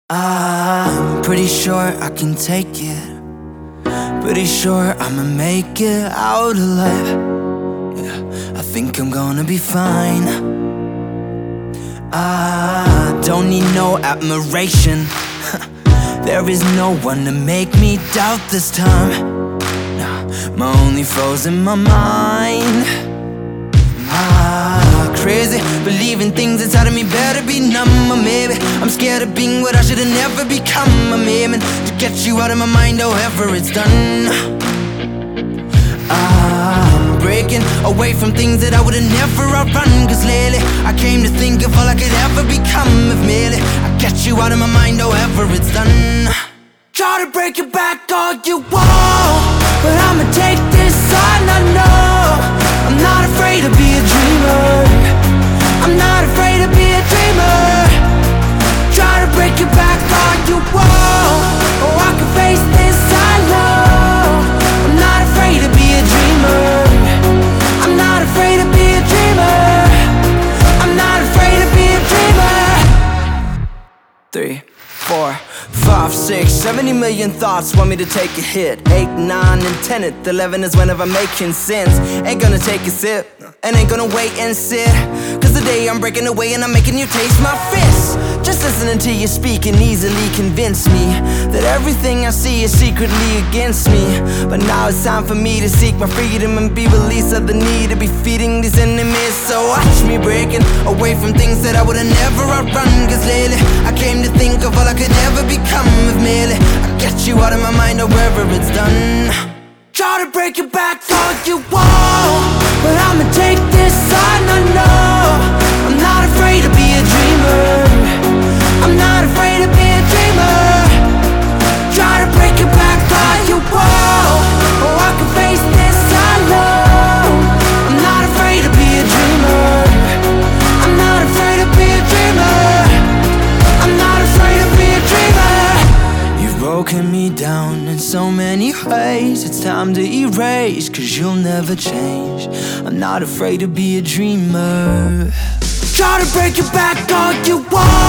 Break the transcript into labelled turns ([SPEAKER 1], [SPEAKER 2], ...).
[SPEAKER 1] I'm pretty sure I can take it. Pretty sure I'ma make it out alive. Yeah, I think I'm gonna be fine. I don't need no admiration. There is no one to make me doubt this time. No, my only foe's in my mind. Crazy, believing things inside of me better be numb. Or maybe I'm scared of being what I should've never become. I'm aiming to get you out of my mind, however it's done. I'm breaking away from things that I would've never outrun. Cause lately I came to think of all I could ever become. If merely I get you out of my mind, however it's done. Try to break it back all you want, but I'ma take this on, I know. I'm not afraid to be a dreamer. I'm not afraid to be a dreamer. Try to break it back all you want, or I can face this, I know. I'm not afraid to be a dreamer. I'm not afraid to be a dreamer. I'm not afraid to be a dreamer. 3, 4, 5, 6, 70 million thoughts want me to take a hit. 8, 9, and 10, 11 is whenever I'm making sense. Ain't gonna take a sip, and ain't gonna wait and sit. Cause today I'm breaking away and I'm making you taste my fists. Just listening to you speak can easily convince me that everything I see is secretly against me. But now it's time for me to seek my freedom and be released of the need to be feeding these enemies. So watch me breaking away from things that I would've never outrun. Cause lately I came to think of all I could ever become. If merely I get you out of my mind, however it's done. Try to break it back all you want, but I'ma take this on, I know. I'm not afraid to be a dreamer. I'm not afraid to be a dreamer. Try to break it back all you want, or I can face this, I know. I'm not afraid to be a dreamer. I'm not afraid to be a dreamer. I'm not afraid to be a dreamer. You've broken me down in so many ways. It's time to erase, cause you'll never change. I'm not afraid to be a dreamer. Try to break it back all you want,